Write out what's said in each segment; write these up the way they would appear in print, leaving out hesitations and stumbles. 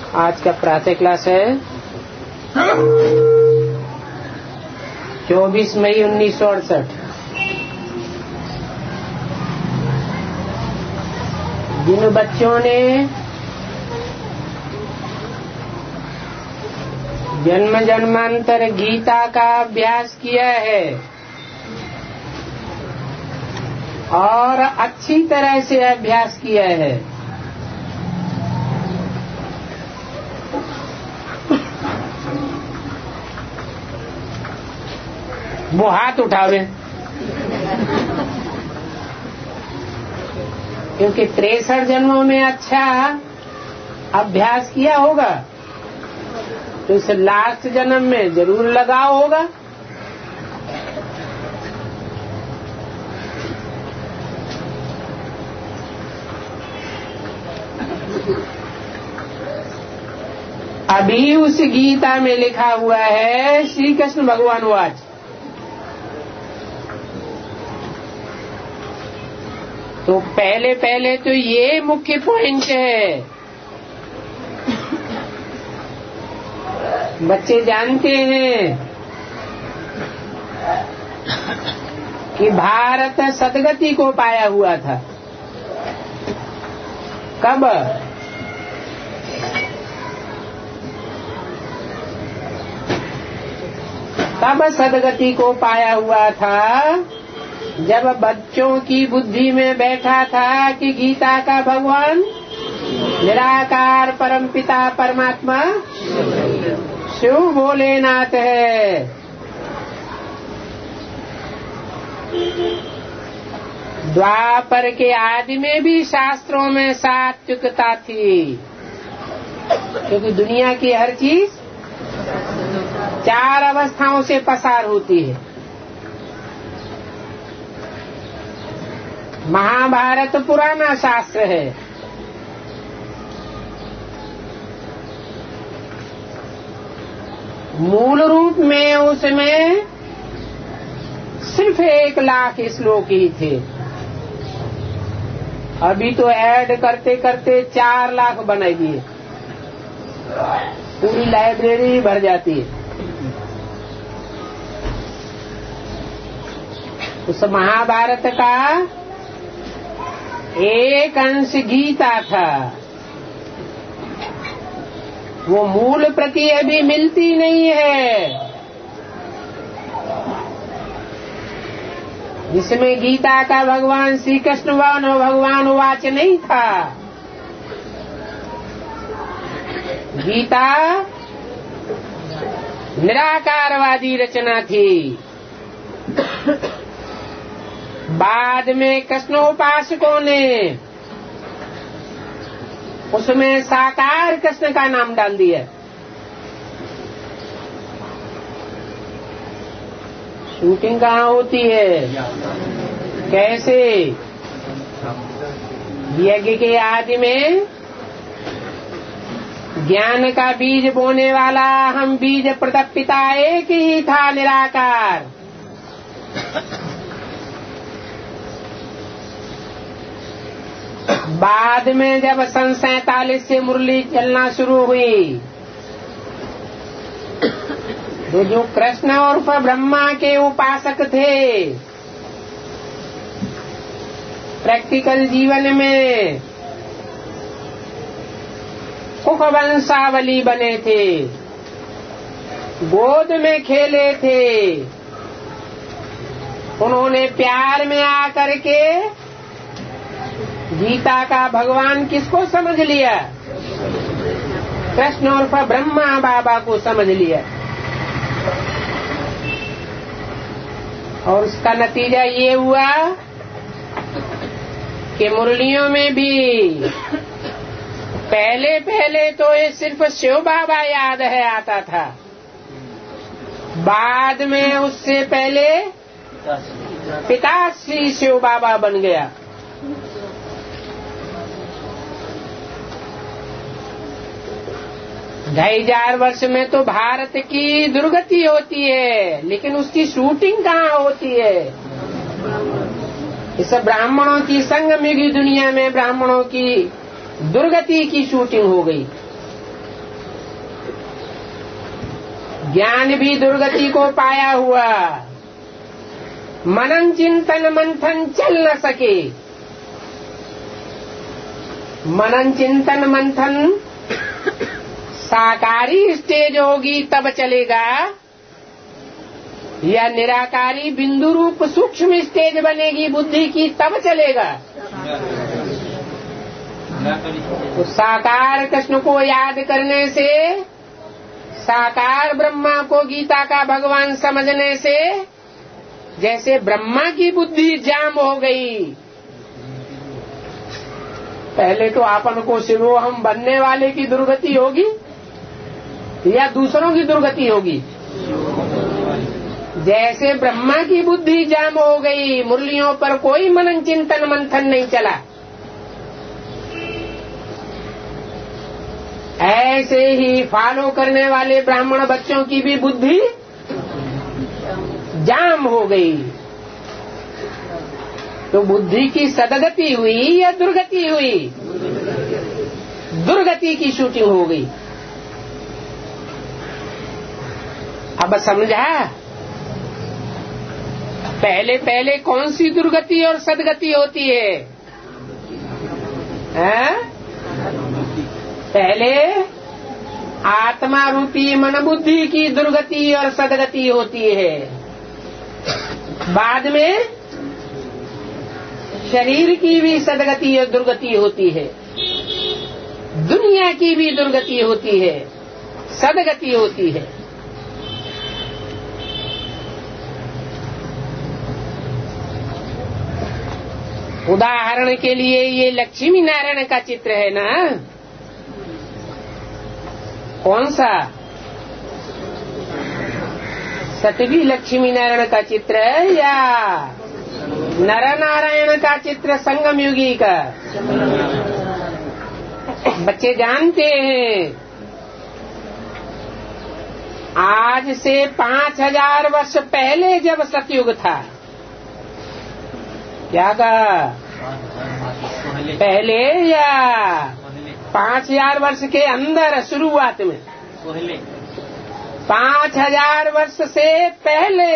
आज का प्रातः क्लास है 24 मई 1968। जिन बच्चों ने जन्म जन्मांतर गीता का अभ्यास किया है और अच्छी तरह से अभ्यास किया है, वो हाथ उठावे, क्योंकि 63 जन्मों में अच्छा अभ्यास किया होगा तो इस लास्ट जन्म में जरूर लगाव होगा। अभी उस गीता में लिखा हुआ है, श्री कृष्ण भगवान वाच, तो पहले तो ये मुख्य पॉइंट है। बच्चे जानते हैं कि भारत सदगति को पाया हुआ था। कब? तब सदगति को पाया हुआ था जब बच्चों की बुद्धि में बैठा था कि गीता का भगवान निराकार परमपिता परमात्मा शिव भोलेनाथ है। द्वापर के आदि में भी शास्त्रों में सात्विकता थी, क्योंकि दुनिया की हर चीज 4 अवस्थाओं से पसार होती है। महाभारत पुराना शास्त्र है, मूल रूप में उसमें सिर्फ 1 लाख श्लोक ही थे। अभी तो ऐड करते करते 4 लाख बना दिए, पूरी लाइब्रेरी भर जाती है। उस महाभारत का एक अंश गीता था, वो मूल प्रति अभी मिलती नहीं है, जिसमें गीता का भगवान श्री कृष्ण भगवान वाच नहीं था। गीता निराकारवादी रचना थी। बाद में कृष्णोपासकों ने उसमें साकार कृष्ण का नाम डाल दिया। शूटिंग कहाँ होती है, कैसे? यज्ञ के आदि में ज्ञान का बीज बोने वाला हम बीज प्रदप पिता एक ही था, निराकार। बाद में जब सन 47 से मुरली चलना शुरू हुई तो जो कृष्ण और ब्रह्मा के उपासक थे, प्रैक्टिकल जीवन में कुक वंशावली बने थे, गोद में खेले थे, उन्होंने प्यार में आकर के गीता का भगवान किसको समझ लिया? कृष्ण और ब्रह्मा बाबा को समझ लिया। और उसका नतीजा ये हुआ कि मुरलियों में भी पहले तो ये सिर्फ शिव बाबा याद है आता था, बाद में उससे पहले पिताश्री शिव बाबा बन गया। ढाई हजार वर्ष में तो भारत की दुर्गति होती है, लेकिन उसकी शूटिंग कहाँ होती है? इस ब्राह्मणों की संगमिगी दुनिया में ब्राह्मणों की दुर्गति की शूटिंग हो गई। ज्ञान भी दुर्गति को पाया हुआ, मनन चिंतन मंथन चल न सके। मनन चिंतन मंथन साकारी स्टेज होगी तब चलेगा, या निराकारी बिंदु रूप सूक्ष्म स्टेज बनेगी बुद्धि की तब चलेगा। तो साकार कृष्ण को याद करने से, साकार ब्रह्मा को गीता का भगवान समझने से जैसे ब्रह्मा की बुद्धि जाम हो गई। पहले तो आपन को शिवोहम बनने वाले की दुर्गति होगी या दूसरों की दुर्गति होगी। जैसे ब्रह्मा की बुद्धि जाम हो गई, मुरलियों पर कोई मनन चिंतन मंथन नहीं चला, ऐसे ही फॉलो करने वाले ब्राह्मण बच्चों की भी बुद्धि जाम हो गई। तो बुद्धि की सदगति हुई या दुर्गति हुई? दुर्गति की शूटिंग हो गई। अब समझा? पहले पहले कौन सी दुर्गति और सदगति होती है? पहले आत्मा रूपी मन बुद्धि की दुर्गति और सदगति होती है, बाद में शरीर की भी सदगति और दुर्गति होती है, दुनिया की भी दुर्गति होती है, सदगति होती है। उदाहरण के लिए ये लक्ष्मी नारायण का चित्र है ना, कौन सा? सतवी लक्ष्मी नारायण का चित्र है या नर नारायण का चित्र संगम युगी का? बच्चे जानते हैं आज से 5000 वर्ष पहले जब सतयुग था, क्या कहा? पहले या 5000 वर्ष के अंदर शुरुआत में? 5000 वर्ष से पहले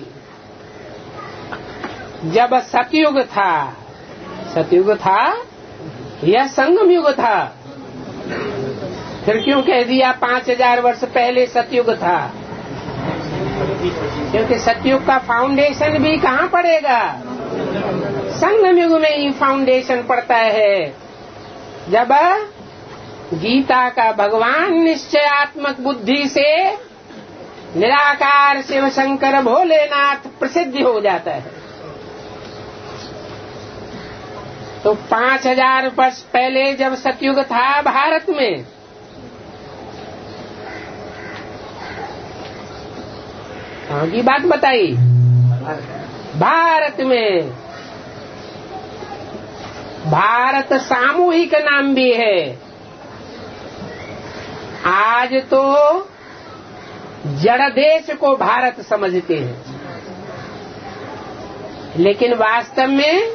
जब सतयुग था, सतयुग था या संगम युग था? फिर क्यों कह दिया 5000 वर्ष पहले सतयुग था? क्योंकि सतयुग का फाउंडेशन भी कहाँ पड़ेगा? संगम युग में ही फाउंडेशन पड़ता है, जब गीता का भगवान निश्चयात्मक बुद्धि से निराकार शिव शंकर भोलेनाथ प्रसिद्ध हो जाता है। तो 5000 वर्ष पहले जब सतयुग था भारत में, कहाँ की बात बताई? भारत में। भारत सामूहिक नाम भी है। आज तो जड़ देश को भारत समझते हैं, लेकिन वास्तव में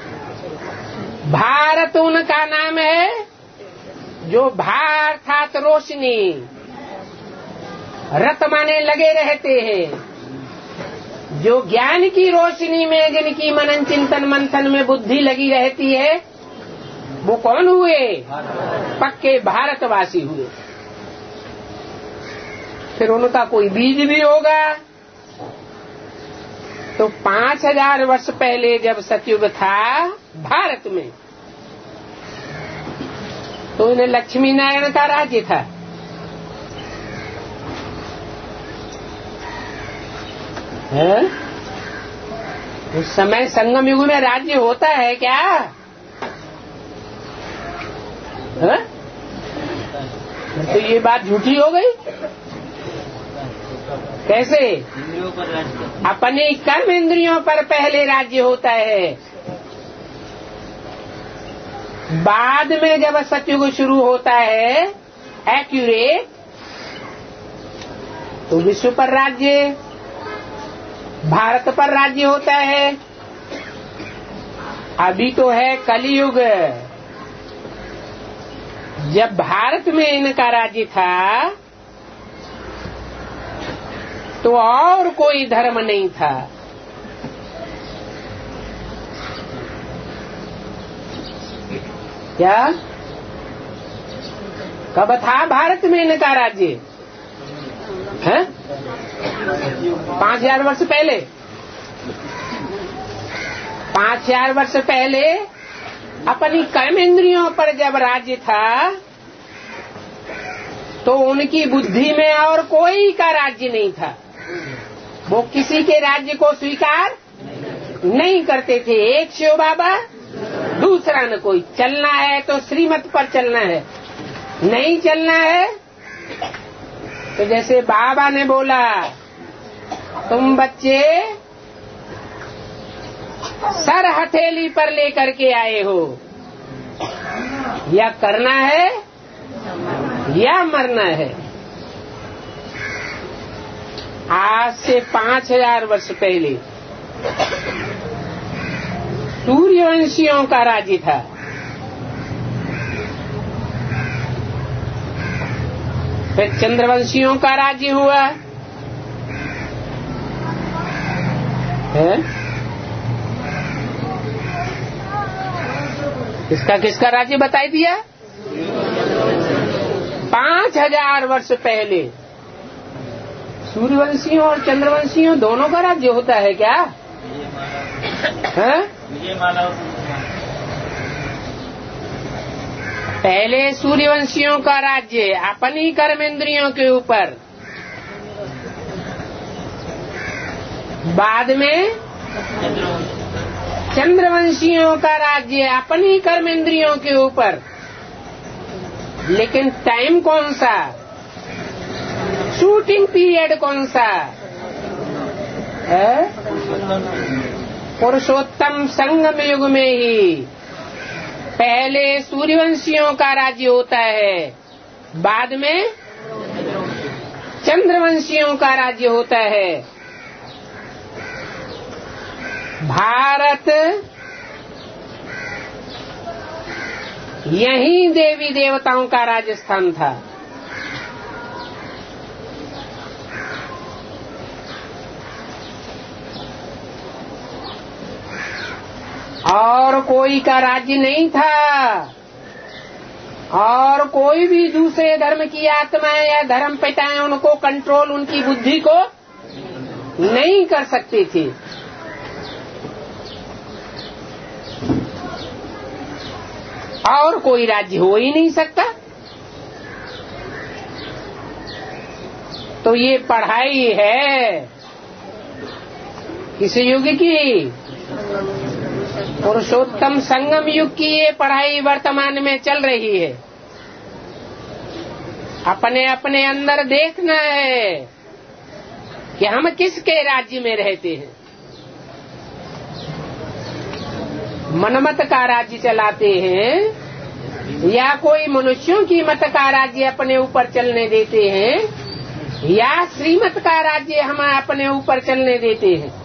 भारत उनका नाम है जो भार अर्थात रोशनी, रत माने लगे रहते हैं, जो ज्ञान की रोशनी में जिनकी मनन चिंतन मंथन में बुद्धि लगी रहती है, वो कौन हुए? पक्के भारतवासी हुए। फिर उनका कोई बीज भी होगा। तो 5000 वर्ष पहले जब सतयुग था भारत में, तो इन्हें लक्ष्मी नारायण का राज्य था। है? उस समय संगम युग में राज्य होता है क्या? है? तो ये बात झूठी हो गई। कैसे? अपने कर्म इंद्रियों पर पहले राज्य होता है, बाद में जब सतयुग शुरू होता है एक्यूरेट, तो विश्व पर राज्य, भारत पर राज्य होता है। अभी तो है कलियुग। जब भारत में इनका राज्य था तो और कोई धर्म नहीं था। क्या कब था भारत में इनका राज्य? है 5000 वर्ष पहले। 5000 वर्ष पहले अपनी कर्मेंद्रियों पर जब राज्य था तो उनकी बुद्धि में और कोई का राज्य नहीं था। वो किसी के राज्य को स्वीकार नहीं करते थे। एक शिव बाबा, दूसरा न कोई। चलना है तो श्रीमत पर चलना है, नहीं चलना है तो जैसे बाबा ने बोला तुम बच्चे सर हथेली पर लेकर के आए हो, या करना है या मरना है। आज से 5000 वर्ष पहले सूर्यवंशियों का राज्य था। फिर चंद्रवंशियों का राज्य हुआ है। किसका राज्य बताई दिया? 5000 वर्ष पहले सूर्यवंशियों और चंद्रवंशियों दोनों का राज्य होता है क्या? है? पहले सूर्यवंशियों का राज्य अपनी कर्मेंद्रियों के ऊपर, बाद में चंद्रवंशियों का राज्य अपनी कर्मेंद्रियों के ऊपर। लेकिन टाइम कौन सा? शूटिंग पीरियड कौन सा है? पुरुषोत्तम संगम युग में ही पहले सूर्यवंशियों का राज्य होता है, बाद में चंद्रवंशियों का राज्य होता है। भारत यही देवी देवताओं का राजस्थान था। और कोई का राज्य नहीं था, और कोई भी दूसरे धर्म की आत्माएं या धर्म पिताएं उनको कंट्रोल, उनकी बुद्धि को नहीं कर सकती थी। और कोई राज्य हो ही नहीं सकता। तो ये पढ़ाई है किस युग की? पुरुषोत्तम संगम युग की ये पढ़ाई वर्तमान में चल रही है। अपने अपने अंदर देखना है कि हम किसके राज्य में रहते हैं। मनमत का राज्य चलाते हैं या कोई मनुष्यों की मत का राज्य अपने ऊपर चलने देते हैं, या श्रीमत का राज्य हम अपने ऊपर चलने देते हैं।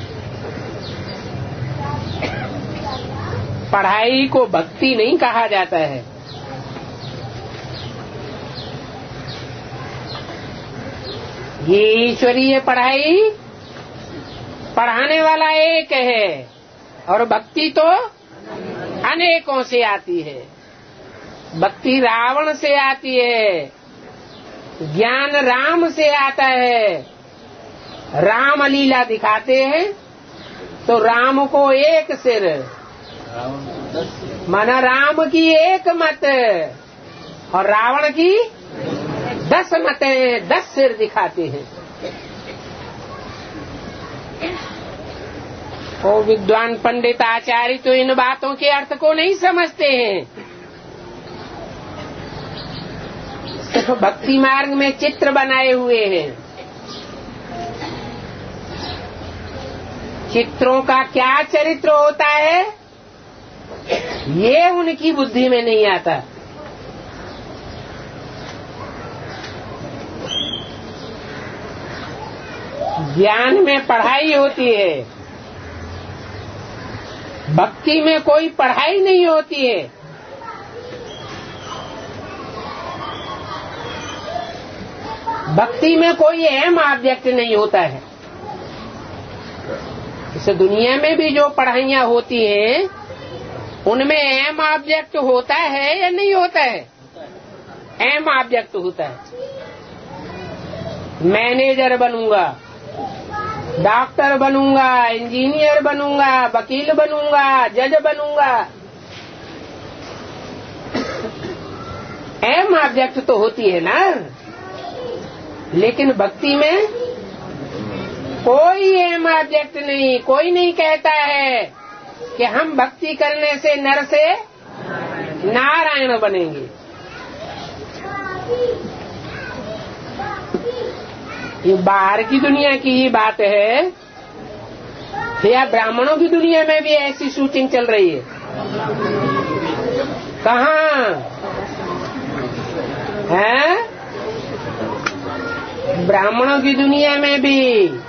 पढ़ाई को भक्ति नहीं कहा जाता है। ये ईश्वरीय पढ़ाई पढ़ाने वाला एक है और भक्ति तो अनेकों से आती है। भक्ति रावण से आती है, ज्ञान राम से आता है। राम लीला दिखाते हैं तो राम को एक सिर, माना राम की एक मत और रावण की 10 मतें, 10 सिर दिखाते हैं। और विद्वान पंडित आचार्य तो इन बातों के अर्थ को नहीं समझते हैं। सिर्फ भक्ति मार्ग में चित्र बनाए हुए हैं। चित्रों का क्या चरित्र होता है ये उनकी बुद्धि में नहीं आता। ज्ञान में पढ़ाई होती है, भक्ति में कोई पढ़ाई नहीं होती है। भक्ति में कोई अहम ऑब्जेक्ट नहीं होता है। इस दुनिया में भी जो पढ़ाइयाँ होती हैं उनमें अहम ऑब्जेक्ट होता है या नहीं होता है? अहम ऑब्जेक्ट होता है। मैनेजर बनूंगा, डॉक्टर बनूंगा, इंजीनियर बनूंगा, वकील बनूंगा, जज बनूंगा, अहम ऑब्जेक्ट तो होती है ना। लेकिन भक्ति में कोई अहम ऑब्जेक्ट नहीं। कोई नहीं कहता है कि हम भक्ति करने से नर से नारायण बनेंगे। ये बाहर की दुनिया की ही बात है या ब्राह्मणों की दुनिया में भी ऐसी शूटिंग चल रही है? कहाँ है? ब्राह्मणों की दुनिया में भी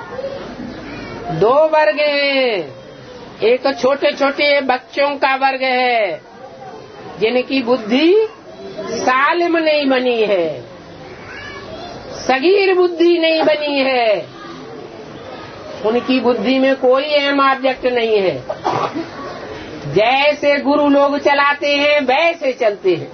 दो वर्ग हैं। एक छोटे छोटे बच्चों का वर्ग है जिनकी बुद्धि सालिम नहीं बनी है, सगीर बुद्धि नहीं बनी है, उनकी बुद्धि में कोई अहम ऑब्जेक्ट नहीं है। जैसे गुरु लोग चलाते हैं वैसे चलते हैं।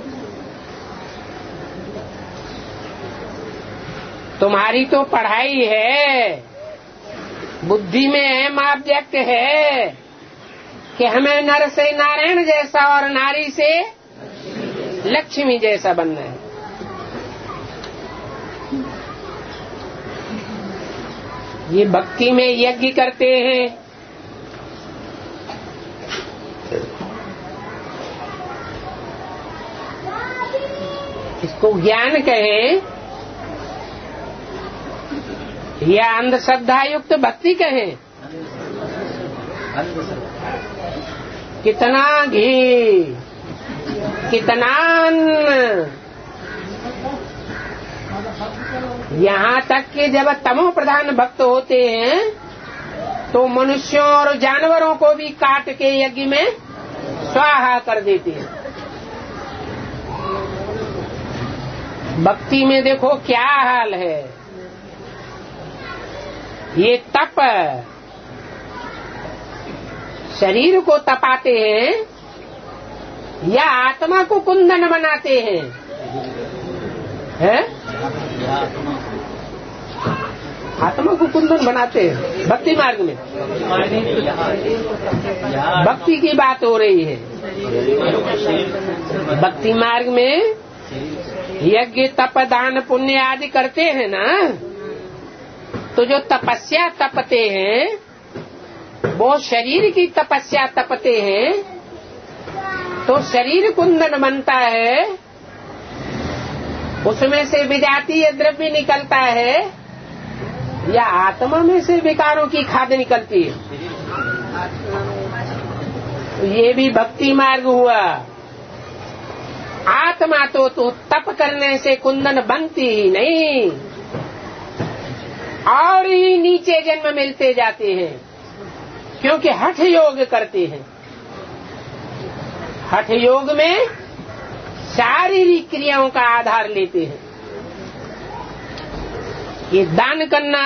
तुम्हारी तो पढ़ाई है, बुद्धि में अहम ऑब्जेक्ट है कि हमें नर से नारायण जैसा और नारी से लक्ष्मी जैसा बनना है। ये भक्ति में यज्ञ करते हैं, इसको ज्ञान कहें या अंधश्रद्धा युक्त भक्ति कहें। कितना घी, कितना अन्न, यहाँ तक कि जब तमो प्रधान भक्त होते हैं तो मनुष्यों और जानवरों को भी काट के यज्ञ में स्वाहा कर देते हैं। भक्ति में देखो क्या हाल है। ये तप शरीर को तपाते हैं या आत्मा को कुंदन बनाते हैं? आत्मा को कुंदन बनाते हैं भक्ति मार्ग में। भक्ति की बात हो रही है। भक्ति मार्ग में यज्ञ तप दान पुण्य आदि करते हैं ना, तो जो तपस्या तपते हैं वो शरीर की तपस्या तपते हैं तो शरीर कुंदन बनता है, उसमें से विजातीय द्रव्य निकलता है या आत्मा में से विकारों की खाद निकलती है। तो ये भी भक्ति मार्ग हुआ। आत्मा तो तप करने से कुंदन बनती ही नहीं और ही नीचे जन्म मिलते जाते हैं, क्योंकि हठ योग करते हैं। हठ योग में शारीरिक क्रियाओं का आधार लेते हैं। ये दान करना,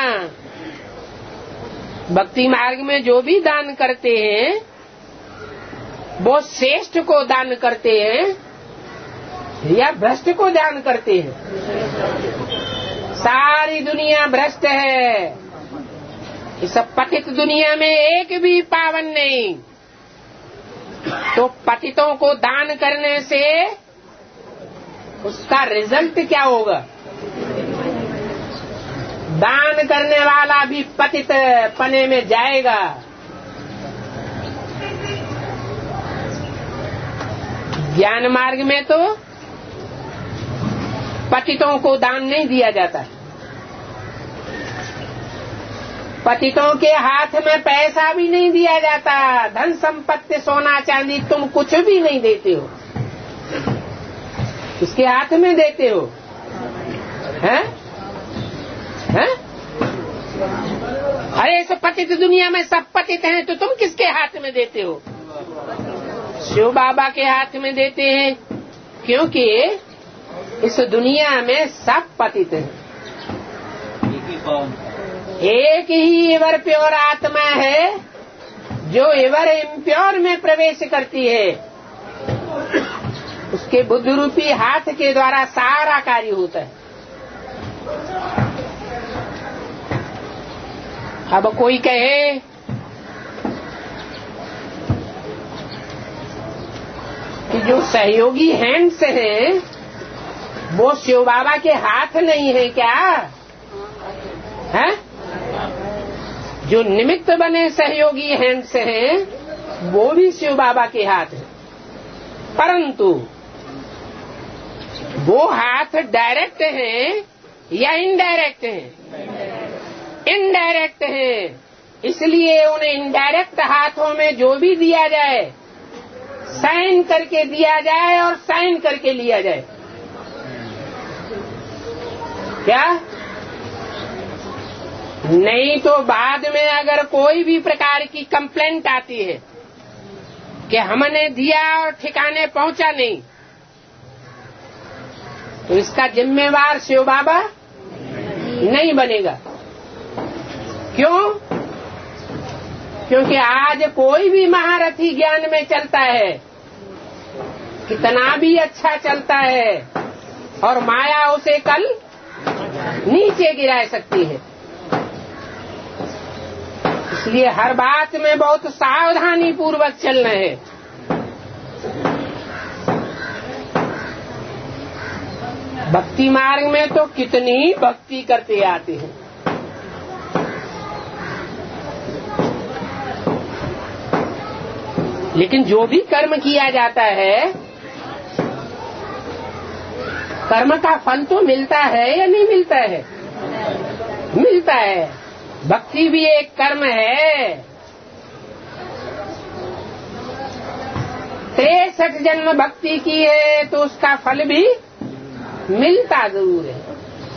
भक्ति मार्ग में जो भी दान करते हैं वो श्रेष्ठ को दान करते हैं या भ्रष्ट को दान करते हैं? सारी दुनिया भ्रष्ट है। इस पतित दुनिया में एक भी पावन नहीं। तो पतितों को दान करने से उसका रिजल्ट क्या होगा? दान करने वाला भी पतित पने में जाएगा। ज्ञान मार्ग में तो पतितों को दान नहीं दिया जाता। पतितों के हाथ में पैसा भी नहीं दिया जाता, धन संपत्ति सोना चांदी तुम कुछ भी नहीं देते हो। किसके हाथ में देते हो? हैं? हैं? अरे इस पतित दुनिया में सब पतित हैं तो तुम किसके हाथ में देते हो? शिव बाबा के हाथ में देते हैं, क्योंकि इस दुनिया में सब पतित हैं। एक ही एवर प्योर आत्मा है जो एवर इम्प्योर में प्रवेश करती है। उसके बुद्ध रूपी हाथ के द्वारा सारा कार्य होता है। अब कोई कहे कि जो सहयोगी हैंड्स हैं वो शिव बाबा के हाथ नहीं है क्या है? जो निमित्त बने सहयोगी हैंड्स हैं वो भी शिव बाबा के हाथ है, परंतु वो हाथ डायरेक्ट हैं या इनडायरेक्ट हैं? इनडायरेक्ट हैं। इसलिए उन्हें इनडायरेक्ट हाथों में जो भी दिया जाए साइन करके दिया जाए और साइन करके लिया जाए। क्या? नहीं तो बाद में अगर कोई भी प्रकार की कंप्लेंट आती है कि हमने दिया और ठिकाने पहुंचा नहीं, तो इसका जिम्मेवार शिव बाबा नहीं बनेगा। क्यों? क्योंकि आज कोई भी महारथी ज्ञान में चलता है, कितना भी अच्छा चलता है, और माया उसे कल नीचे गिरा सकती है। इसलिए हर बात में बहुत सावधानी पूर्वक चलना है। भक्ति मार्ग में तो कितनी भक्ति करते आते हैं, लेकिन जो भी कर्म किया जाता है, कर्म का फल तो मिलता है या नहीं मिलता है? मिलता है। भक्ति भी एक कर्म है। 63 जन्म भक्ति की है तो उसका फल भी मिलता जरूर है।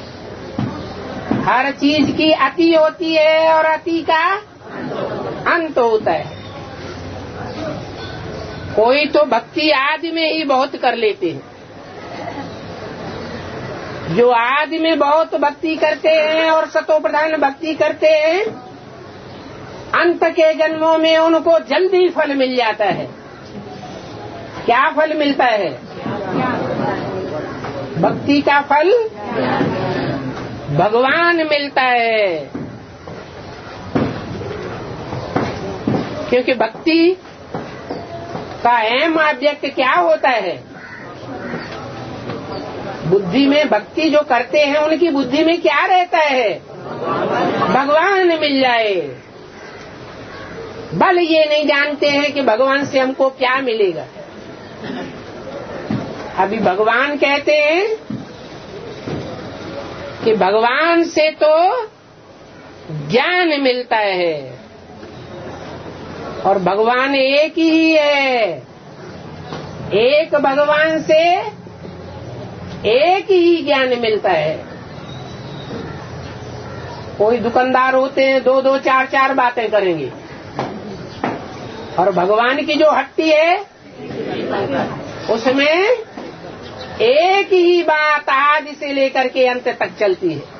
हर चीज की अति होती है और अति का अंत होता है। कोई तो भक्ति आदि में ही बहुत कर लेते हैं। जो आदि में बहुत भक्ति करते हैं और सतो प्रधान भक्ति करते हैं, अंत के जन्मों में उनको जल्दी फल मिल जाता है। क्या फल मिलता है? भक्ति का फल भगवान मिलता है। क्योंकि भक्ति का एम ऑब्जेक्ट क्या होता है? बुद्धि में भक्ति जो करते हैं उनकी बुद्धि में क्या रहता है? भगवान मिल जाए। बल ये नहीं जानते हैं कि भगवान से हमको क्या मिलेगा। अभी भगवान कहते हैं कि भगवान से तो ज्ञान मिलता है, और भगवान एक ही है। एक भगवान से एक ही ज्ञान मिलता है। कोई दुकानदार होते हैं 2-2, 4-4 बातें करेंगे, और भगवान की जो हट्टी है उसमें एक ही बात आदि से लेकर के अंत तक चलती है।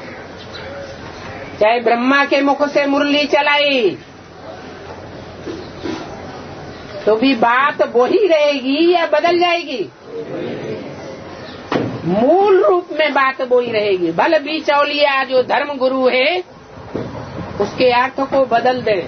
चाहे ब्रह्मा के मुख से मुरली चलाई तो भी बात वही रहेगी या बदल जाएगी? मूल रूप में बात वही रहेगी। भले बिचौलिया जो धर्म गुरु है उसके अर्थ को बदल दे,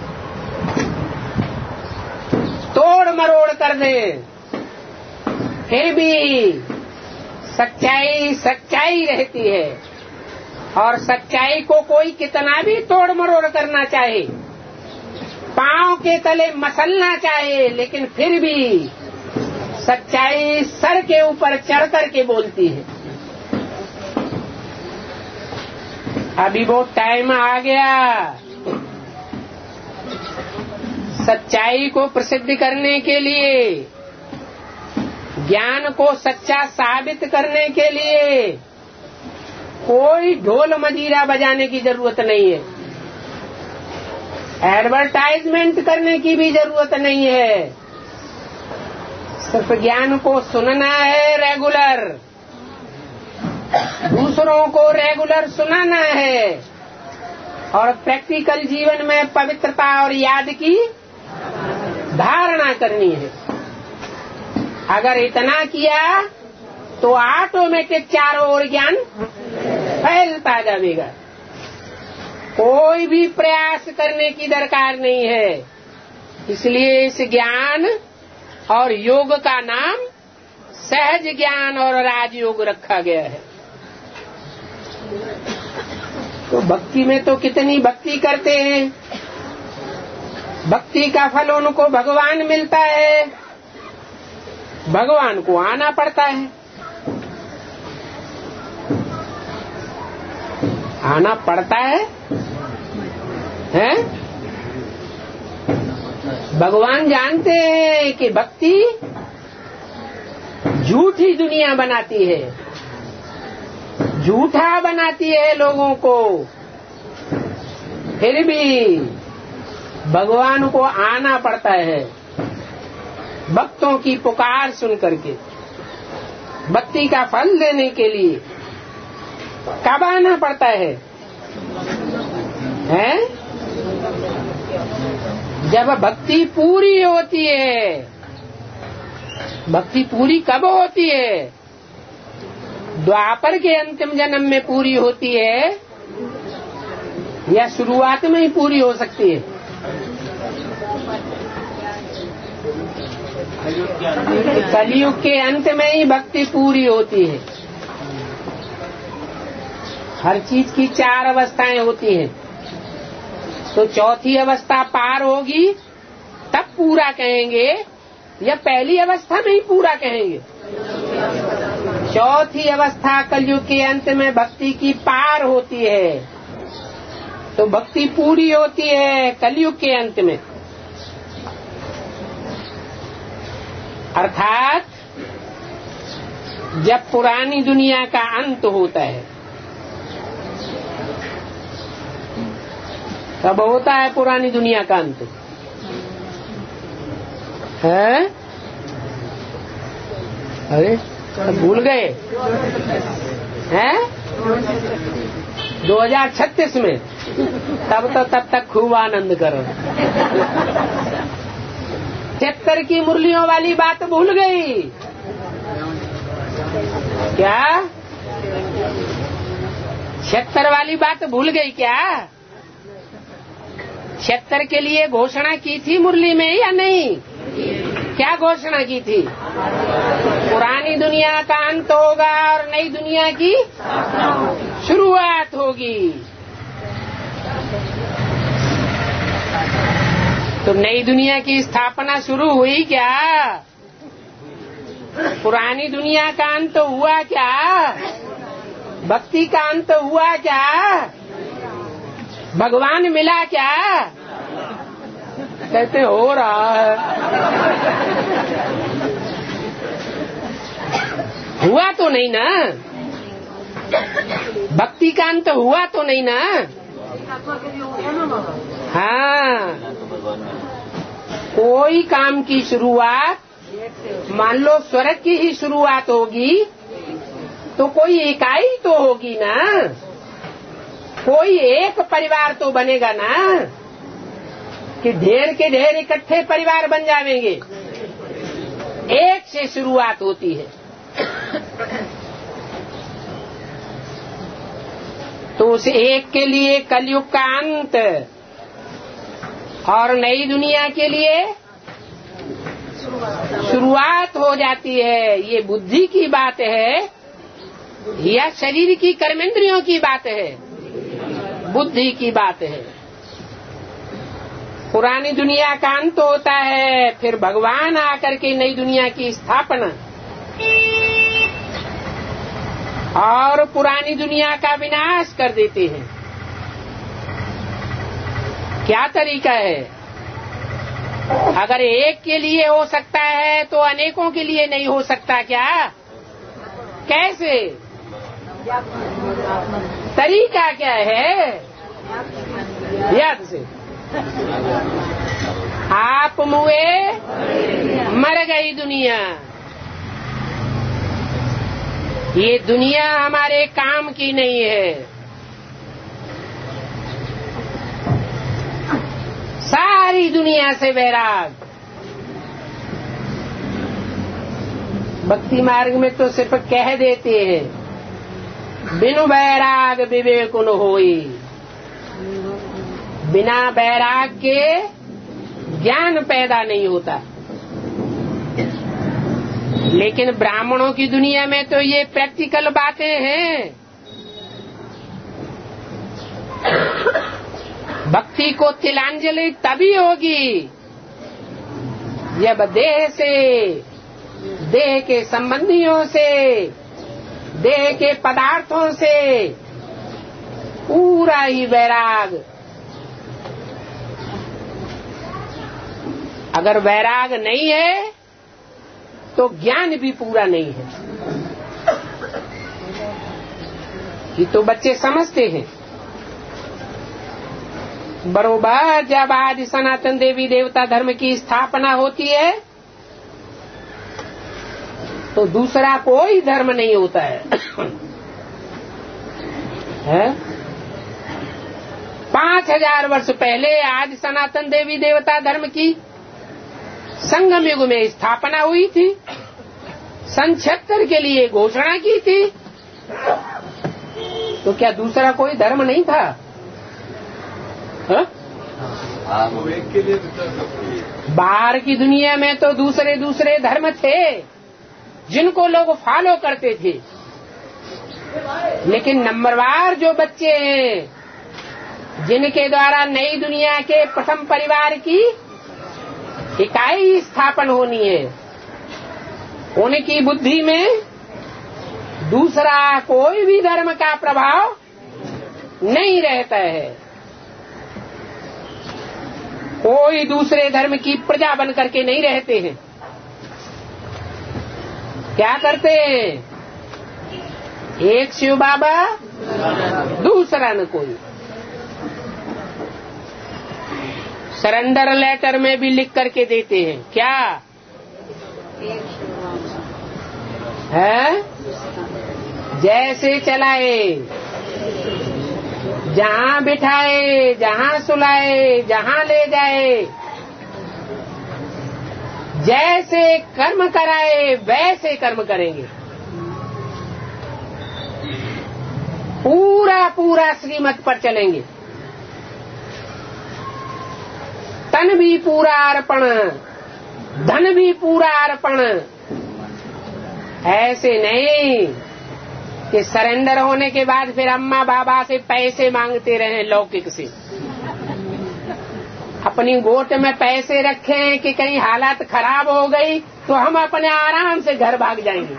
तोड़ मरोड़ कर दे, फिर भी सच्चाई सच्चाई रहती है। और सच्चाई को कोई कितना भी तोड़ मरोड़ करना चाहे, पांव के तले मसलना चाहे, लेकिन फिर भी सच्चाई सर के ऊपर चढ़ करके बोलती है। अभी वो टाइम आ गया सच्चाई को प्रसिद्ध करने के लिए, ज्ञान को सच्चा साबित करने के लिए कोई ढोल मजीरा बजाने की जरूरत नहीं है, एडवर्टाइजमेंट करने की भी जरूरत नहीं है। सिर्फ ज्ञान को सुनना है रेगुलर, दूसरों को रेगुलर सुनाना है और प्रैक्टिकल जीवन में पवित्रता और याद की धारणा करनी है। अगर इतना किया तो ऑटोमेटिक चारों ओर ज्ञान फैलता जाएगा। कोई भी प्रयास करने की दरकार नहीं है। इसलिए इस ज्ञान और योग का नाम सहज ज्ञान और राजयोग रखा गया है। तो भक्ति में तो कितनी भक्ति करते हैं, भक्ति का फल उनको भगवान मिलता है, भगवान को आना पड़ता है। आना पड़ता है, हैं? भगवान जानते हैं कि भक्ति झूठी दुनिया बनाती है, झूठा बनाती है लोगों को। फिर भी भगवान को आना पड़ता है भक्तों की पुकार सुन करके, भक्ति का फल लेने के लिए। कब आना पड़ता है? हैं? जब भक्ति पूरी होती है। भक्ति पूरी कब होती है? द्वापर के अंतिम जन्म में पूरी होती है या शुरुआत में ही पूरी हो सकती है? कलयुग के अंत में ही भक्ति पूरी होती है। हर चीज की 4 अवस्थाएं होती हैं, तो चौथी अवस्था पार होगी तब पूरा कहेंगे या पहली अवस्था में ही पूरा कहेंगे? चौथी अवस्था कलयुग के अंत में भक्ति की पार होती है, तो भक्ति पूरी होती है कलयुग के अंत में। अर्थात जब पुरानी दुनिया का अंत होता है। कब होता है पुरानी दुनिया का अंत? है? अरे भूल गए हैं? 2036 में। तब तक खूब आनंद करो। 76 की मुरलियों वाली बात भूल गई क्या? 76 वाली बात भूल गई क्या? 76 के लिए घोषणा की थी मुरली में या नहीं? क्या घोषणा की थी? पुरानी दुनिया का अंत होगा और नई दुनिया की शुरुआत होगी। तो नई दुनिया की स्थापना शुरू हुई क्या? पुरानी दुनिया का अंत हुआ क्या? भक्ति का अंत हुआ क्या? भगवान मिला क्या? कहते हो रहा है। हुआ तो नहीं ना? भक्ति का अंत हुआ तो नहीं ना? हाँ, कोई काम की शुरुआत, मान लो स्वर्ग की ही शुरुआत होगी तो कोई इकाई तो होगी ना, कोई एक परिवार तो बनेगा ना, कि ढेर के ढेर इकट्ठे परिवार बन जाएंगे। एक से शुरुआत होती है। तो उस एक के लिए कलयुग का अंत और नई दुनिया के लिए शुरुआत हो जाती है। ये बुद्धि की बात है या शरीर की कर्मेंद्रियों की बात है? बुद्धि की बात है। पुरानी दुनिया का अंत होता है, फिर भगवान आकर के नई दुनिया की स्थापना और पुरानी दुनिया का विनाश कर देते हैं। क्या तरीका है? अगर एक के लिए हो सकता है तो अनेकों के लिए नहीं हो सकता क्या? कैसे? तरीका क्या है? याद से आप मुए मर गई दुनिया। ये दुनिया हमारे काम की नहीं है। सारी दुनिया से वैराग। भक्ति मार्ग में तो सिर्फ कह देते हैं, बिनु बैराग विवेक न होई। बिना बैराग के ज्ञान पैदा नहीं होता। लेकिन ब्राह्मणों की दुनिया में तो ये प्रैक्टिकल बातें हैं। भक्ति को तिलांजलि तभी होगी जब देह से, देह के संबंधियों से, देह के पदार्थों से पूरा ही वैराग। अगर वैराग नहीं है तो ज्ञान भी पूरा नहीं है। ये तो बच्चे समझते हैं। बरोबर जब आदि सनातन देवी देवता धर्म की स्थापना होती है तो दूसरा कोई धर्म नहीं होता है, है? 5000 वर्ष पहले आदि सनातन देवी देवता धर्म की संगम युग में स्थापना हुई थी। सन 76 के लिए घोषणा की थी। तो क्या दूसरा कोई धर्म नहीं था? बाहर की दुनिया में तो दूसरे दूसरे धर्म थे जिनको लोग फॉलो करते थे। लेकिन नंबरवार जो बच्चे हैं जिनके द्वारा नई दुनिया के प्रथम परिवार की इकाई स्थापन होनी है, उनकी बुद्धि में दूसरा कोई भी धर्म का प्रभाव नहीं रहता है। कोई दूसरे धर्म की प्रजा बन करके नहीं रहते हैं। क्या करते हैं? एक शिव बाबा, दूसरा न कोई। सरेंडर लेटर में भी लिख करके देते हैं। क्या है? जैसे चलाए, जहाँ बिठाए, जहाँ सुलाए, जहाँ ले जाए, जैसे कर्म कराए वैसे कर्म करेंगे। पूरा पूरा श्रीमत पर चलेंगे। तन भी पूरा अर्पण, धन भी पूरा अर्पण। ऐसे नहीं कि सरेंडर होने के बाद फिर अम्मा बाबा से पैसे मांगते रहे लौकिक से। अपनी गोट में पैसे रखें कि कहीं हालत खराब हो गई तो हम अपने आराम से घर भाग जाएंगे।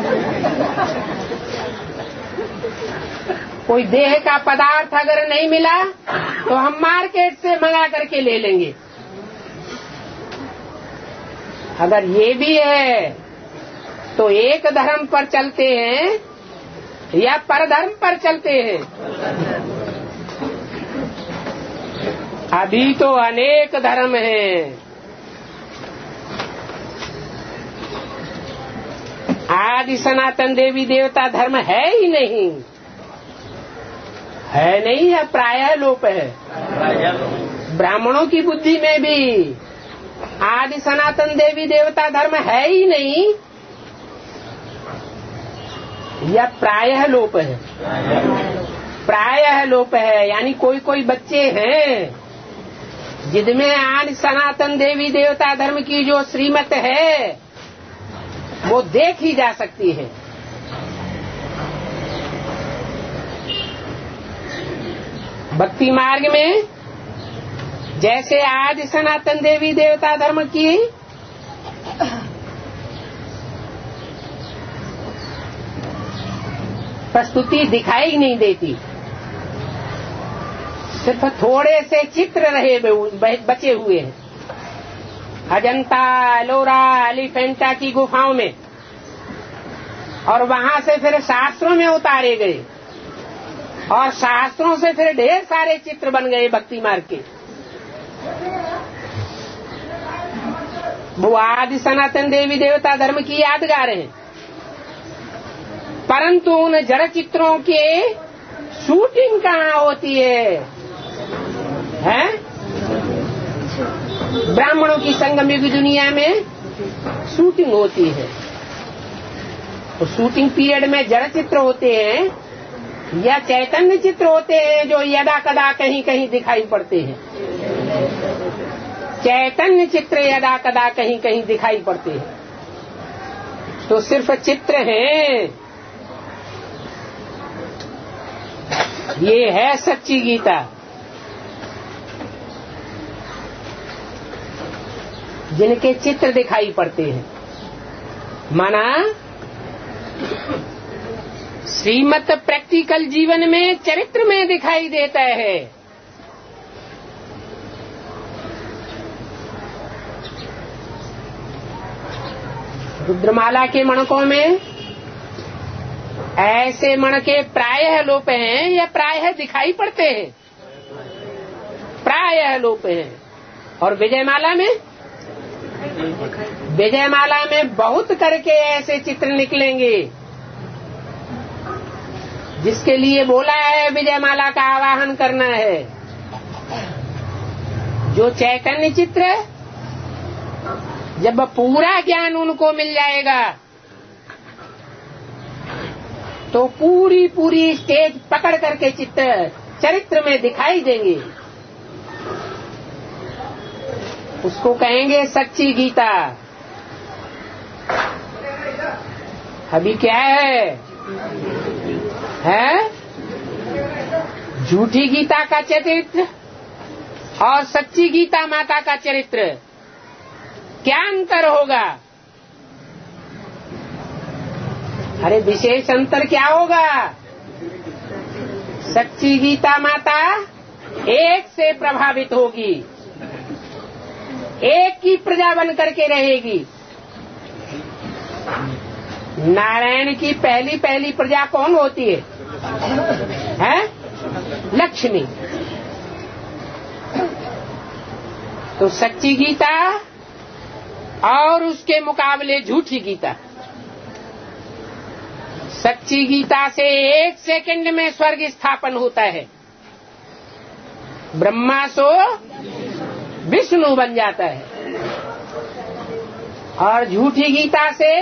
कोई देह का पदार्थ अगर नहीं मिला तो हम मार्केट से मंगा करके ले लेंगे। अगर ये भी है तो एक धर्म पर चलते हैं या परधर्म पर चलते हैं? अभी तो अनेक धर्म हैं। आदि सनातन देवी देवता धर्म है ही नहीं, है नहीं है, प्रायः लोप है। ब्राह्मणों की बुद्धि में भी आदि सनातन देवी देवता धर्म है ही नहीं या प्रायः लोप है। प्रायः लोप है, यानी कोई कोई बच्चे हैं जिनमें आदि सनातन देवी देवता धर्म की जो श्रीमत है वो देखी जा सकती है। भक्ति मार्ग में जैसे आदि सनातन देवी देवता धर्म की प्रस्तुति दिखाई नहीं देती, सिर्फ थोड़े से चित्र रहे बचे हुए हैं। अजंता, एलोरा, एलिफेंटा की गुफाओं में, और वहां से फिर शास्त्रों में उतारे गए, और शास्त्रों से फिर ढेर सारे चित्र बन गए भक्ति मार्ग के। वो आदि सनातन देवी देवता धर्म की यादगार हैं। परंतु उन जड़ चित्रों के शूटिंग कहाँ होती है? ब्राह्मणों की संगम युग दुनिया में शूटिंग होती है। तो शूटिंग पीरियड में जड़ चित्र होते हैं या चैतन्य चित्र होते हैं जो यदा कदा कहीं कहीं दिखाई पड़ते हैं? चैतन्य चित्र यदा कदा कहीं कहीं दिखाई पड़ते हैं। तो सिर्फ चित्र हैं। ये है सच्ची गीता। जिनके चित्र दिखाई पड़ते हैं, माना श्रीमत प्रैक्टिकल जीवन में चरित्र में दिखाई देता है। रुद्रमाला के मणकों में ऐसे मणके प्रायः लोप हैं या प्रायः दिखाई पड़ते हैं? प्रायः लोप हैं। और विजयमाला में? विजयमाला में बहुत करके ऐसे चित्र निकलेंगे जिसके लिए बोला है विजयमाला का आवाहन करना है। जो चैतन्य चित्र, जब पूरा ज्ञान उनको मिल जाएगा तो पूरी पूरी स्टेज पकड़ करके चित्र चरित्र में दिखाई देंगे। उसको कहेंगे सच्ची गीता। अभी क्या है झूठी गीता का चरित्र और सच्ची गीता माता का चरित्र, क्या अंतर होगा? अरे विशेष अंतर क्या होगा? सच्ची गीता माता एक से प्रभावित होगी, एक की प्रजा बन करके रहेगी। नारायण की पहली पहली प्रजा कौन होती है? लक्ष्मी। तो सच्ची गीता और उसके मुकाबले झूठी गीता। सच्ची गीता से 1 सेकंड में स्वर्ग स्थापन होता है, ब्रह्मा सो विष्णु बन जाता है। और झूठी गीता से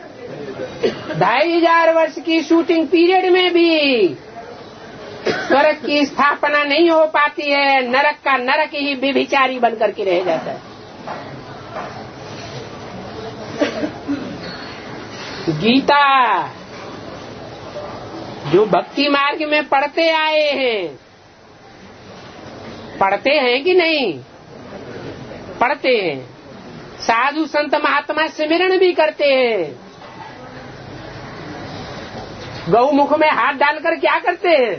2500 वर्ष की शूटिंग पीरियड में भी स्वर्ग की स्थापना नहीं हो पाती है, नरक का नरक ही व्यभिचारी बन करके रह जाता है। गीता जो भक्ति मार्ग में पढ़ते आए हैं, पढ़ते हैं कि नहीं? पढ़ते हैं। साधु संत महात्मा सिमरन भी करते हैं। गौमुख में हाथ डालकर क्या करते हैं?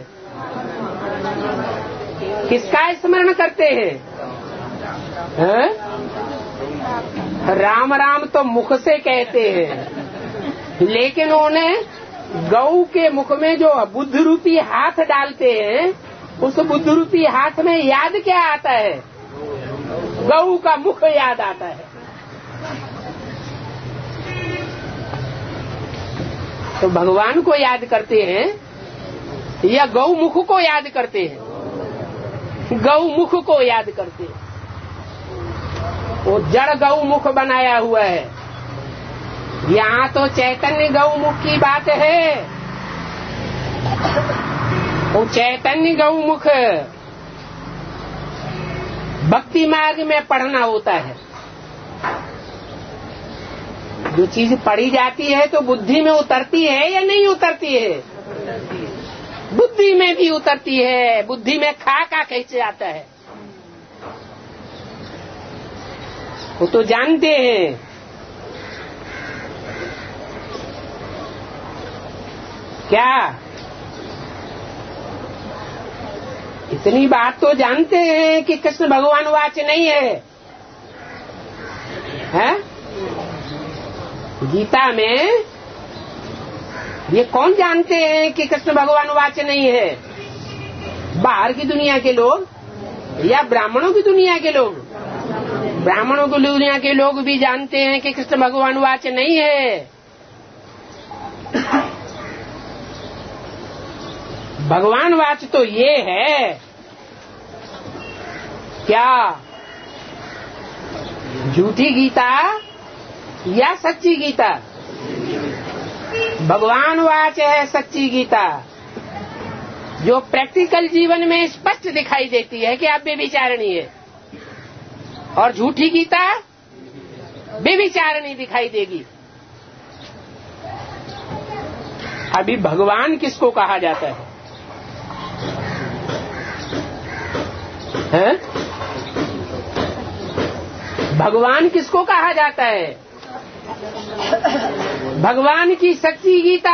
किसका स्मरण करते हैं? राम राम तो मुख से कहते हैं, लेकिन उन्हें गौ के मुख में जो बुद्ध रूपी हाथ डालते हैं, उस बुद्ध रूपी हाथ में याद क्या आता है? गौ का मुख याद आता है। तो भगवान को याद करते हैं या गौ मुख को याद करते हैं? गौ मुख को याद करते हैं। वो जड़ गौ मुख बनाया हुआ है। यहाँ तो चैतन्य गौ मुख की बात है। वो चैतन्य गौ मुख भक्ति मार्ग में पढ़ना होता है। जो चीज पढ़ी जाती है तो बुद्धि में उतरती है या नहीं उतरती है? बुद्धि में भी उतरती है। बुद्धि में खा कैसे आता है? वो तो जानते हैं। क्या इतनी बात तो जानते हैं कि कृष्ण भगवान वाच नहीं है? हैं? गीता में ये कौन जानते हैं कि कृष्ण भगवान वाच नहीं है? बाहर की दुनिया के लोग या ब्राह्मणों की दुनिया के लोग? ब्राह्मणों की दुनिया के लोग भी जानते हैं कि कृष्ण भगवान वाच नहीं है। भगवान वाच तो ये है क्या, झूठी गीता या सच्ची गीता? भगवान वाच है सच्ची गीता, जो प्रैक्टिकल जीवन में स्पष्ट दिखाई देती है कि आप बेविचारणी है, और झूठी गीता बेविचारणी दिखाई देगी। अभी भगवान किसको कहा जाता है? हैं? भगवान किसको कहा जाता है? भगवान की सच्ची गीता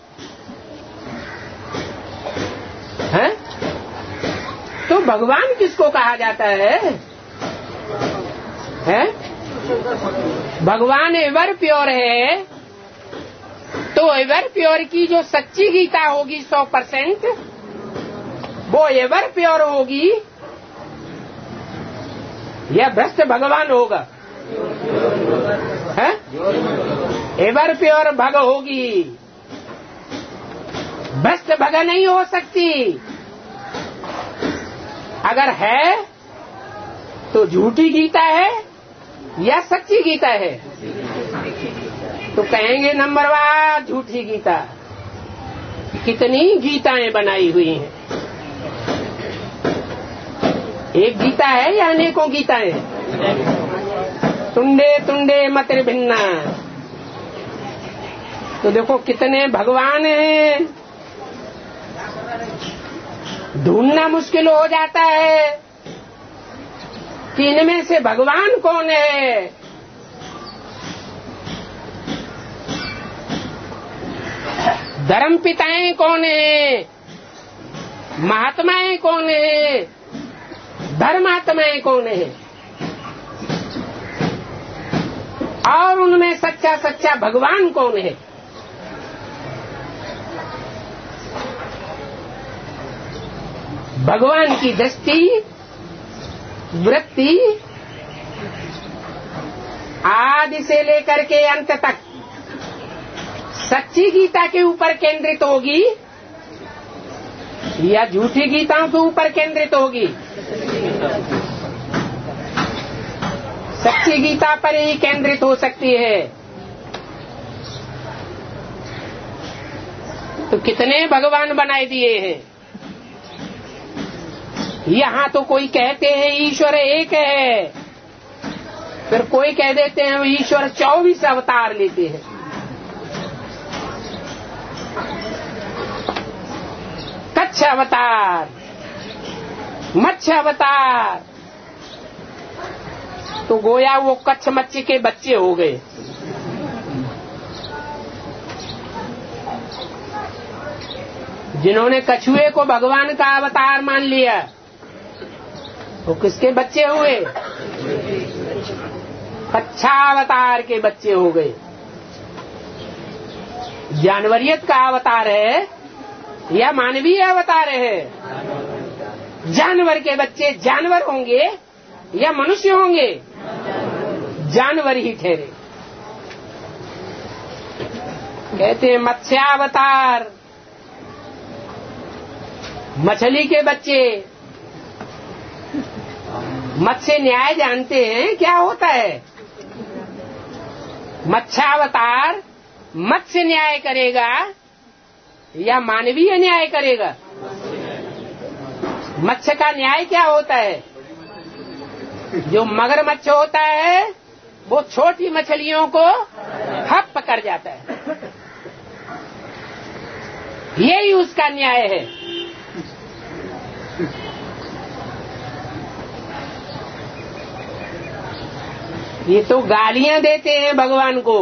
है। तो भगवान किसको कहा जाता है? हैं? भगवान एवर प्योर है, तो एवर प्योर की जो सच्ची गीता होगी 100%, वो एवर प्योर होगी या भ्रष्ट भगवान होगा? है? एवर प्योर भग होगी, भ्रष्ट भग नहीं हो सकती। अगर है तो झूठी गीता है या सच्ची गीता है? तो कहेंगे नंबर 1 झूठी गीता। कितनी गीताएं बनाई हुई हैं? एक गीता है या अनेकों गीताएं? तुंडे तुंडे मतिर भिन्ना। तो देखो कितने भगवान हैं, ढूंढना मुश्किल हो जाता है कि इनमें से भगवान कौन है। धर्म पिताएं कौन है, महात्माएं कौन है, धर्मात्माएं कौन है, और उनमें सच्चा सच्चा भगवान कौन है? भगवान की दृष्टि, वृत्ति आदि से लेकर के अंत तक सच्ची गीता के ऊपर केंद्रित होगी या झूठी गीताओं के ऊपर केंद्रित होगी? सच्ची गीता पर ही केंद्रित हो सकती है। तो कितने भगवान बनाए दिए हैं। यहाँ तो कोई कहते हैं ईश्वर एक है, फिर कोई कह देते हैं ईश्वर 24 अवतार लेते हैं। कच्छ अवतार, मत्स्य अवतार, तो गोया वो कच्छ मच्छी के बच्चे हो गए। जिन्होंने कछुए को भगवान का अवतार मान लिया, वो किसके बच्चे हुए? कच्छावतार के बच्चे हो गए। जानवरियत का अवतार है या मानवीय अवतार है? जानवर के बच्चे जानवर होंगे या मनुष्य होंगे? जानवर ही ठहरे। कहते हैं मत्स्यावतार, मछली के बच्चे। मत्स्य न्याय जानते हैं क्या होता है? मत्स्यावतार मत्स्य न्याय करेगा या मानवीय न्याय करेगा? मत्स्य का न्याय क्या होता है? जो मगरमच्छ होता है वो छोटी मछलियों को हप कर जाता है, यही उसका न्याय है। ये तो गालियां देते हैं भगवान को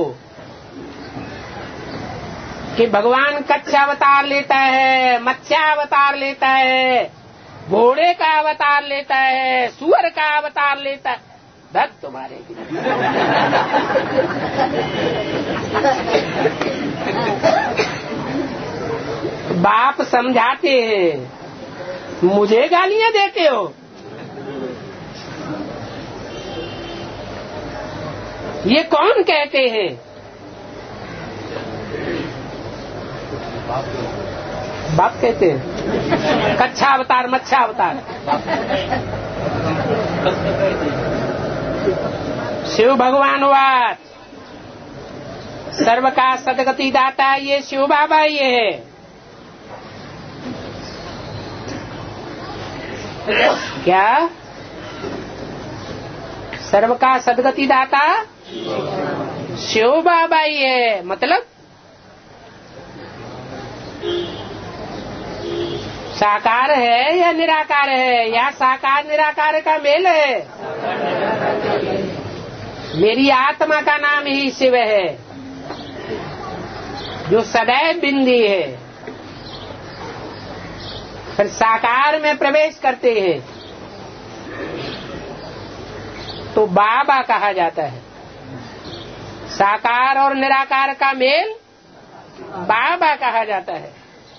कि भगवान कच्चा अवतार लेता है, मत्स्यावतार लेता है, घोड़े का अवतार लेता है, सुअर का अवतार लेता है। धत तुम्हारे बाप समझाते हैं, मुझे गालियां देते हो। ये कौन कहते हैं? बाप कहते हैं, कच्छा अवतार मच्छा अवतार। शिव भगवान वाच सर्व का सदगति दाता, ये शिव बाबा ये है। क्या सर्व का सदगति दाता शिव बाबा ही है। मतलब साकार है या निराकार है, या साकार निराकार का मेल है। मेरी आत्मा का नाम ही शिव है, जो सदैव बिंदी है। फिर साकार में प्रवेश करते हैं तो बाबा कहा जाता है। साकार और निराकार का मेल बाबा कहा जाता है।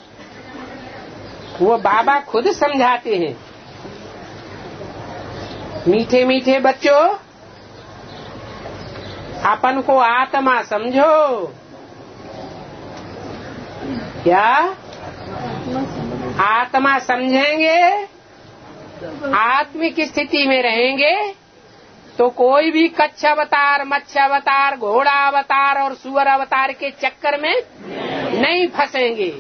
वो बाबा खुद समझाते हैं, मीठे मीठे बच्चों, अपन को आत्मा समझो। क्या आत्मा समझेंगे, आत्मिक स्थिति में रहेंगे तो कोई भी कच्छ अवतार, मत्स्य अवतार, घोड़ा अवतार और सुअर अवतार के चक्कर में नहीं फंसेंगे।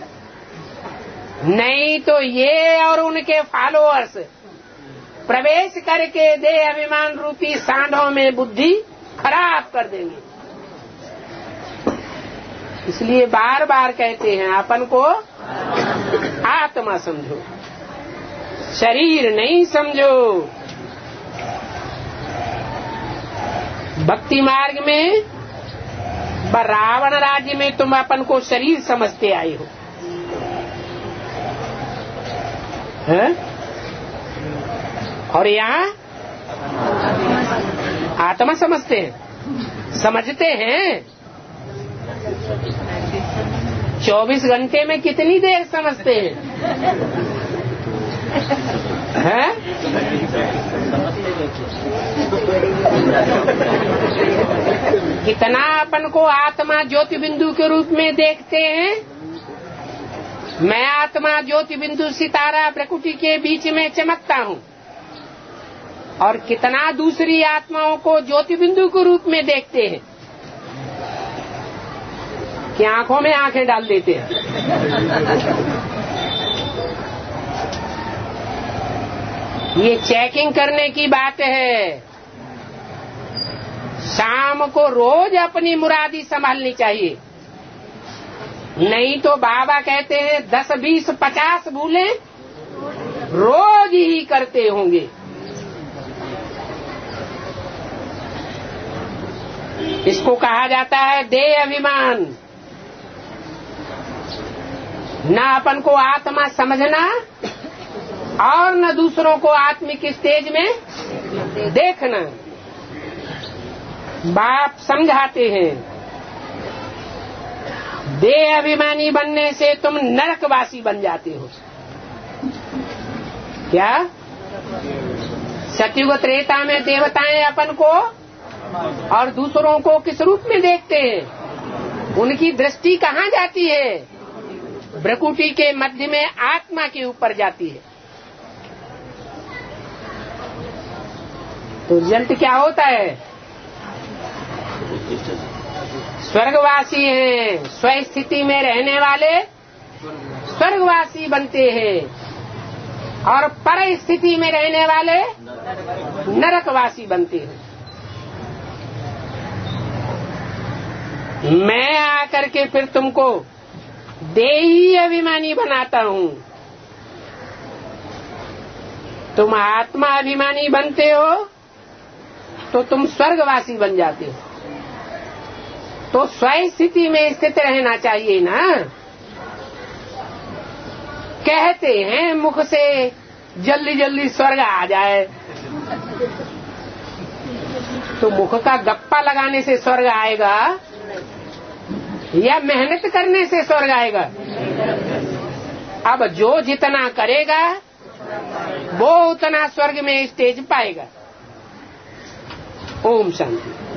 नहीं तो ये और उनके फॉलोअर्स प्रवेश करके देह अभिमान रूपी सांडों में बुद्धि खराब कर देंगे। इसलिए बार बार कहते हैं, अपन को आत्मा समझो, शरीर नहीं समझो। भक्ति मार्ग में रावण राज्य में तुम अपन को शरीर समझते आए हो, है? और यहाँ आत्मा समझते हैं, समझते हैं। 24 घंटे में कितनी देर समझते हैं? हैं? कितना अपन को आत्मा ज्योति बिंदु के रूप में देखते हैं। मैं आत्मा ज्योति बिंदु सितारा प्रकृति के बीच में चमकता हूँ, और कितना दूसरी आत्माओं को ज्योति बिंदु के रूप में देखते हैं कि आंखों में आंखें डाल देते हैं। ये चेकिंग करने की बात है। शाम को रोज अपनी मुरादी संभालनी चाहिए, नहीं तो बाबा कहते हैं 10, 20, 50 भूले रोज ही करते होंगे। इसको कहा जाता है देह अभिमान। न अपन को आत्मा समझना और न दूसरों को आत्मिक स्टेज में देखना। बाप समझाते हैं, देह अभिमानी बनने से तुम नरकवासी बन जाते हो। क्या सतयुग त्रेता में देवताएं अपन को और दूसरों को किस रूप में देखते हैं? उनकी दृष्टि कहाँ जाती है? भ्रकुटी के मध्य में आत्मा के ऊपर जाती है। तो रिजल्ट क्या होता है? स्वर्गवासी हैं, स्वस्थिति में रहने वाले स्वर्गवासी बनते हैं, और पर स्थिति में रहने वाले नरकवासी बनते हैं। मैं आकर के फिर तुमको देही अभिमानी बनाता हूँ। तुम आत्मा अभिमानी बनते हो तो तुम स्वर्गवासी बन जाते हो। तो स्वस्थिति में स्थित रहना चाहिए ना। कहते हैं मुख से जल्दी जल्दी स्वर्ग आ जाए, तो मुख का गप्पा लगाने से स्वर्ग आएगा या मेहनत करने से स्वर्ग आएगा? अब जो जितना करेगा वो उतना स्वर्ग में स्टेज पाएगा। ओम शांति।